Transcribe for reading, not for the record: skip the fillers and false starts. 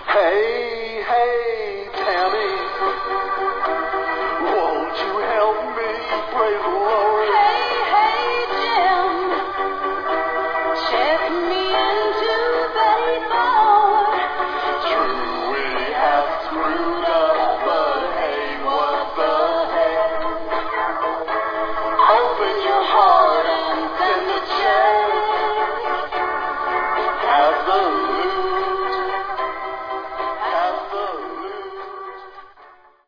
Hey, hey, Tammy, won't you help me praise the Lord? Hey, hey, Jim, check